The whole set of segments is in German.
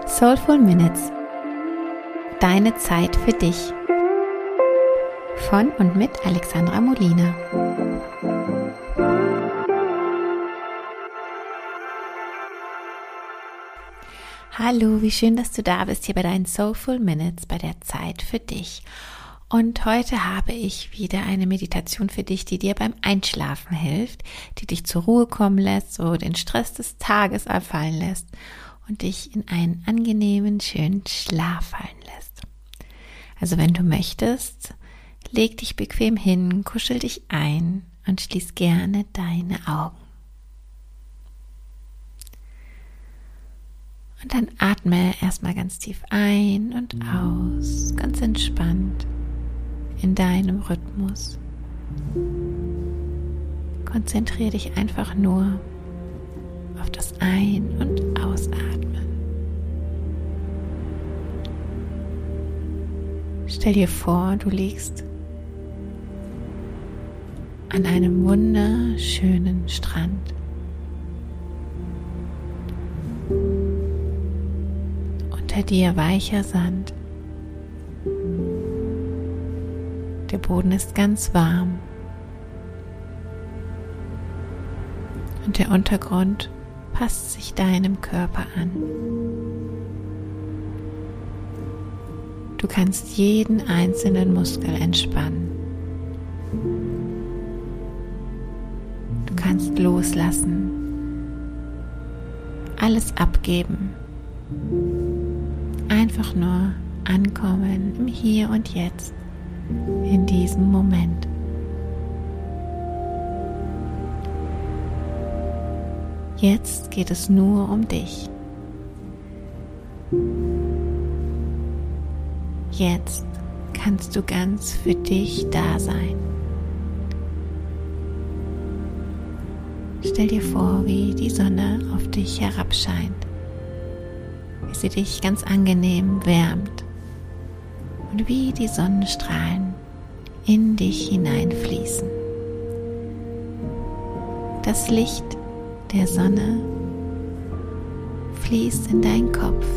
Soulful Minutes. Deine Zeit für dich. Von und mit Alexandra Molina. Hallo, wie schön, dass du da bist hier bei deinen Soulful Minutes, bei der Zeit für dich. Und heute habe ich wieder eine Meditation für dich, die dir beim Einschlafen hilft, die dich zur Ruhe kommen lässt, so den Stress des Tages abfallen lässt und dich in einen angenehmen, schönen Schlaf fallen lässt. Also wenn du möchtest, leg dich bequem hin, kuschel dich ein und schließ gerne deine Augen. Und dann atme erstmal ganz tief ein und aus, ganz entspannt in deinem Rhythmus. Konzentriere dich einfach nur auf das Ein- und Ausatmen. Stell dir vor, du liegst an einem wunderschönen Strand. Unter dir weicher Sand. Der Boden ist ganz warm. Und der Untergrund passt sich deinem Körper an. Du kannst jeden einzelnen Muskel entspannen. Du kannst loslassen, alles abgeben, einfach nur ankommen im Hier und Jetzt, in diesem Moment. Jetzt geht es nur um dich. Jetzt kannst du ganz für dich da sein. Stell dir vor, wie die Sonne auf dich herabscheint, wie sie dich ganz angenehm wärmt und wie die Sonnenstrahlen in dich hineinfließen. Das Licht der Sonne fließt in deinen Kopf,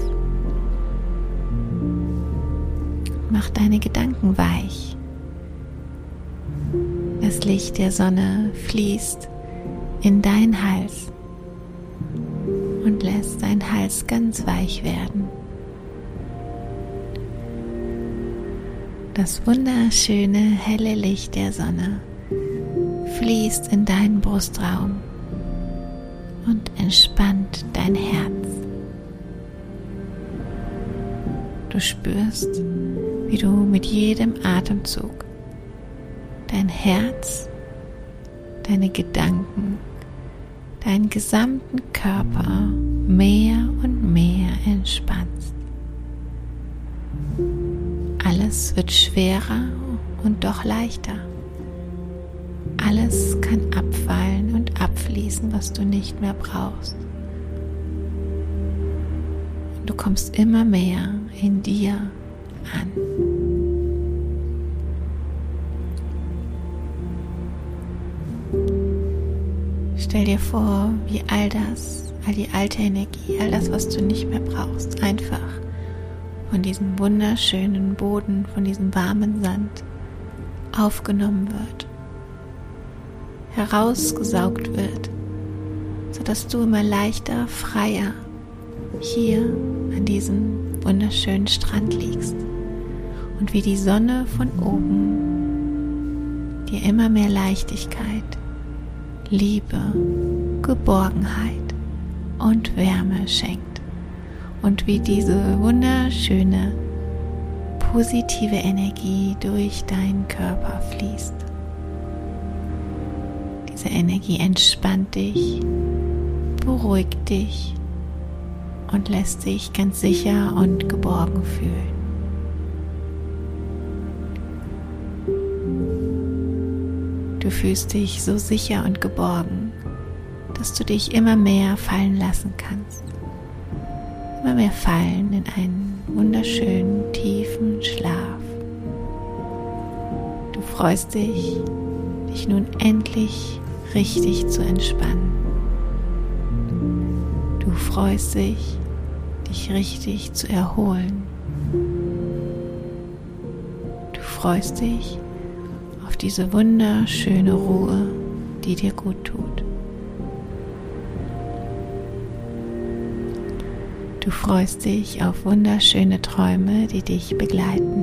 macht deine Gedanken weich. Das Licht der Sonne fließt in deinen Hals und lässt deinen Hals ganz weich werden. Das wunderschöne, helle Licht der Sonne fließt in deinen Brustraum und entspannt dein Herz. Du spürst, wie du mit jedem Atemzug dein Herz, deine Gedanken, deinen gesamten Körper mehr und mehr entspannst. Alles wird schwerer und doch leichter. Alles kann abfallen und abfließen, was du nicht mehr brauchst. Und du kommst immer mehr in dir an. Stell dir vor, wie all die alte Energie, all das, was du nicht mehr brauchst, einfach von diesem wunderschönen Boden, von diesem warmen Sand aufgenommen wird, herausgesaugt wird, sodass du immer leichter, freier hier an diesem wunderschönen Strand liegst und wie die Sonne von oben dir immer mehr Leichtigkeit, Liebe, Geborgenheit und Wärme schenkt und wie diese wunderschöne, positive Energie durch deinen Körper fließt. Diese Energie entspannt dich, beruhigt dich und lässt dich ganz sicher und geborgen fühlen. Du fühlst dich so sicher und geborgen, dass du dich immer mehr fallen lassen kannst. Immer mehr fallen in einen wunderschönen, tiefen Schlaf. Du freust dich, dich nun endlich richtig zu entspannen. Du freust dich, dich richtig zu erholen. Du freust dich auf diese wunderschöne Ruhe, die dir gut tut. Du freust dich auf wunderschöne Träume, die dich begleiten.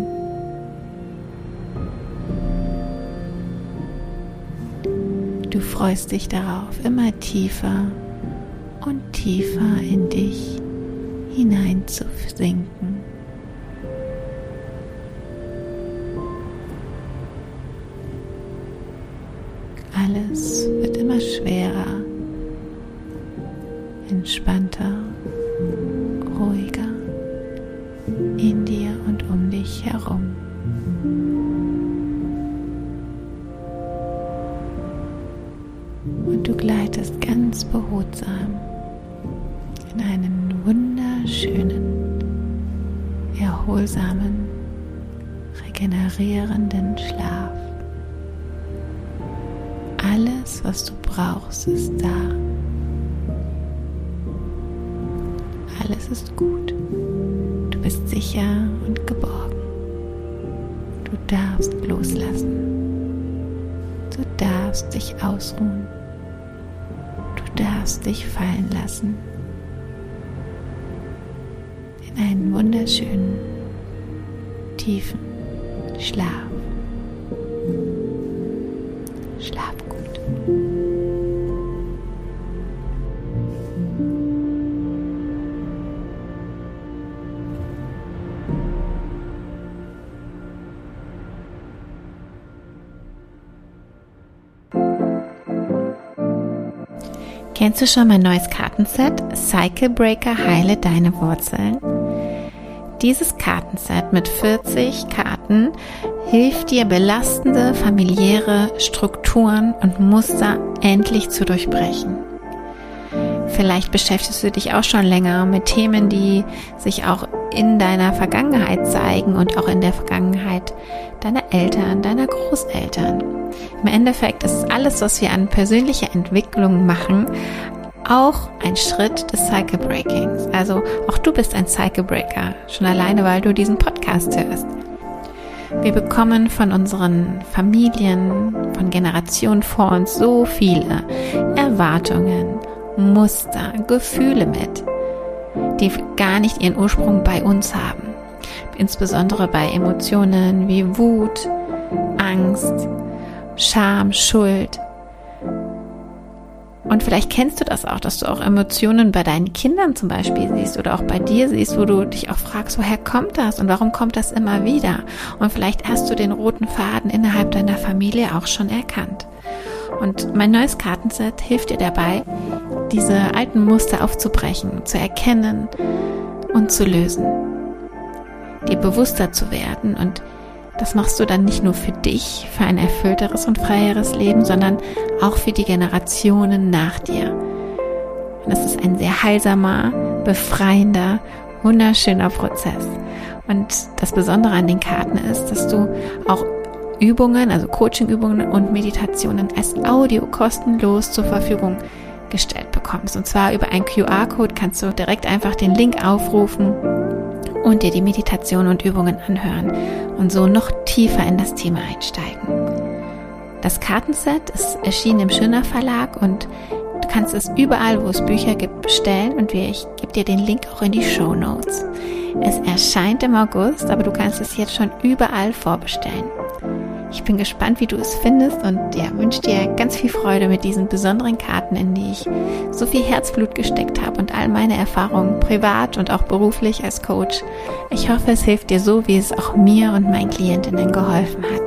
Du freust dich darauf, immer tiefer und tiefer in dich hineinzusinken. Alles wird immer schwerer, entspannter, ruhiger in dir und um dich herum. Und du gleitest ganz behutsam in einen wunderschönen, erholsamen, regenerierenden Schlaf. Alles, was du brauchst, ist da. Alles ist gut. Du bist sicher und geborgen. Du darfst loslassen. Du darfst dich ausruhen. Du darfst dich fallen lassen in einen wunderschönen, tiefen Schlaf. Schlaf gut. Kennst du schon mein neues Kartenset? Cycle Breaker, heile deine Wurzeln. Dieses Kartenset mit 40 Karten hilft dir, belastende familiäre Strukturen und Muster endlich zu durchbrechen. Vielleicht beschäftigst du dich auch schon länger mit Themen, die sich auch in deiner Vergangenheit zeigen und auch in der Vergangenheit deiner Eltern, deiner Großeltern. Im Endeffekt ist alles, was wir an persönlicher Entwicklung machen, auch ein Schritt des Cycle Breakings. Also auch du bist ein Cycle Breaker, schon alleine, weil du diesen Podcast hörst. Wir bekommen von unseren Familien, von Generationen vor uns so viele Erwartungen, Muster, Gefühle mit, die gar nicht ihren Ursprung bei uns haben. Insbesondere bei Emotionen wie Wut, Angst, Scham, Schuld. Und vielleicht kennst du das auch, dass du auch Emotionen bei deinen Kindern zum Beispiel siehst oder auch bei dir siehst, wo du dich auch fragst, woher kommt das und warum kommt das immer wieder? Und vielleicht hast du den roten Faden innerhalb deiner Familie auch schon erkannt. Und mein neues Kartenset hilft dir dabei, diese alten Muster aufzubrechen, zu erkennen und zu lösen, dir bewusster zu werden. Und das machst du dann nicht nur für dich, für ein erfüllteres und freieres Leben, sondern auch für die Generationen nach dir. Und das ist ein sehr heilsamer, befreiender, wunderschöner Prozess. Und das Besondere an den Karten ist, dass du auch Übungen, also Coaching-Übungen und Meditationen als Audio kostenlos zur Verfügung gestellt bekommst. Und zwar über einen QR-Code kannst du direkt einfach den Link aufrufen und dir die Meditation und Übungen anhören und so noch tiefer in das Thema einsteigen. Das Kartenset ist erschienen im Schöner Verlag und du kannst es überall, wo es Bücher gibt, bestellen und ich gebe dir den Link auch in die Shownotes. Es erscheint im August, aber du kannst es jetzt schon überall vorbestellen. Ich bin gespannt, wie du es findest und wünsche dir ganz viel Freude mit diesen besonderen Karten, in die ich so viel Herzblut gesteckt habe und all meine Erfahrungen privat und auch beruflich als Coach. Ich hoffe, es hilft dir so, wie es auch mir und meinen Klientinnen geholfen hat.